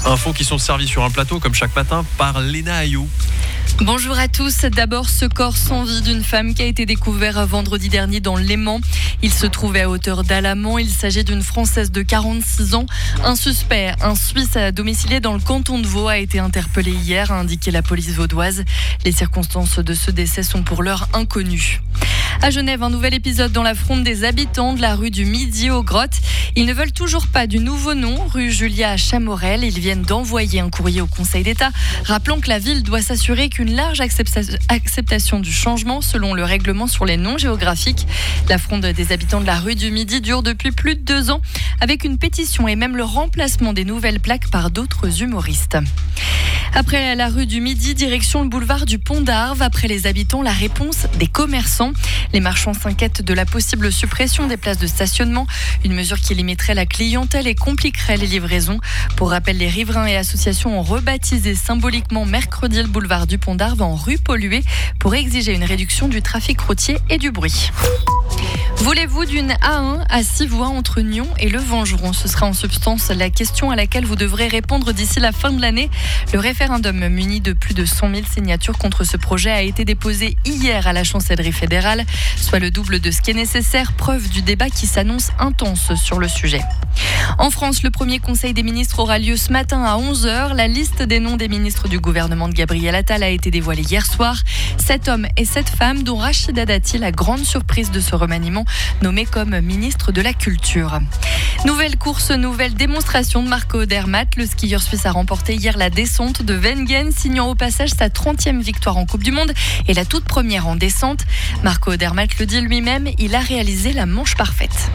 Infos qui sont servies sur un plateau comme chaque matin par Léna Ayou. Bonjour à tous. D'abord, ce corps sans vie d'une femme qui a été découvert vendredi dernier dans l'Léman. Il se trouvait à hauteur d'Alamand. Il s'agit d'une Française de 46 ans. Un suspect, un Suisse domicilié dans le canton de Vaud, a été interpellé hier, a indiqué la police vaudoise. Les circonstances de ce décès sont pour l'heure inconnues. À Genève, un nouvel épisode dans la fronde des habitants de la rue du Midi aux Grottes. Ils ne veulent toujours pas du nouveau nom, rue Julia à Chamorel. Ils viennent d'envoyer un courrier au Conseil d'État, rappelant que la ville doit s'assurer qu'une large acceptation du changement selon le règlement sur les noms géographiques. La fronde des habitants de la rue du Midi dure depuis plus de 2 ans, avec une pétition et même le remplacement des nouvelles plaques par d'autres humoristes. Après la rue du Midi, direction le boulevard du Pont d'Arve. Après les habitants, la réponse des commerçants. Les marchands s'inquiètent de la possible suppression des places de stationnement, une mesure qui limiterait la clientèle et compliquerait les livraisons. Pour rappel, les riverains et associations ont rebaptisé symboliquement mercredi le boulevard du Pont d'Arve en rue polluée pour exiger une réduction du trafic routier et du bruit. Voulez-vous d'une A1 à 6 voies entre Nyon et le Vengeron ? Ce sera en substance la question à laquelle vous devrez répondre d'ici la fin de l'année. Le référendum muni de plus de 100 000 signatures contre ce projet a été déposé hier à la chancellerie fédérale, soit le double de ce qui est nécessaire, preuve du débat qui s'annonce intense sur le sujet. En France, le premier conseil des ministres aura lieu ce matin à 11h. La liste des noms des ministres du gouvernement de Gabriel Attal a été dévoilée hier soir. 7 hommes et 7 femmes, dont Rachida Dati, la grande surprise de ce remaniement, nommé comme ministre de la Culture. Nouvelle course, nouvelle démonstration de Marco Odermatt. Le skieur suisse a remporté hier la descente de Wengen, signant au passage sa 30e victoire en Coupe du Monde et la toute première en descente. Marco Odermatt le dit lui-même, il a réalisé la manche parfaite.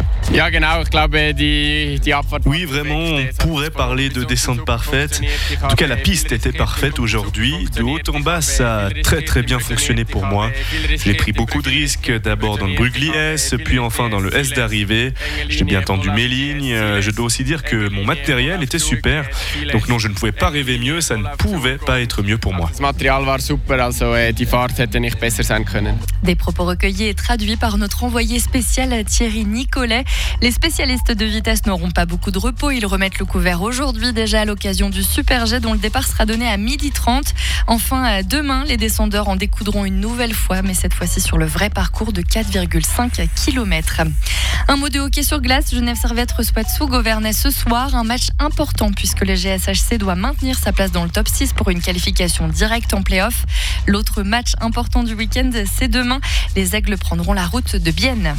Oui, vraiment, on pourrait parler de descente parfaite. En tout cas, la piste était parfaite aujourd'hui. De haut en bas, ça a très bien fonctionné pour moi. J'ai pris beaucoup de risques, d'abord dans le Brugli S, puis enfin dans le S d'arrivée. J'ai bien tendu mes lignes. Je dois aussi dire que mon matériel était super. Donc non, je ne pouvais pas rêver mieux, ça ne pouvait pas être mieux pour moi. Des propos recueillis et traduits par notre envoyé spécial Thierry Nicolet. Les spécialistes de vitesse n'auront pas beaucoup de repos. Ils remettent le couvert aujourd'hui déjà à l'occasion du Super G dont le départ sera donné à 12h30. Enfin, demain, les descendeurs en découdront une nouvelle fois, mais cette fois-ci sur le vrai parcours de 4,5 km. Un mot de hockey sur glace. Genève Servette reçoit Tsougovernay ce soir. Un match important puisque le GSHC doit maintenir sa place dans le top 6 pour une qualification directe en play-off. L'autre match important du week-end, c'est demain. Les Aigles prendront la route de Bienne.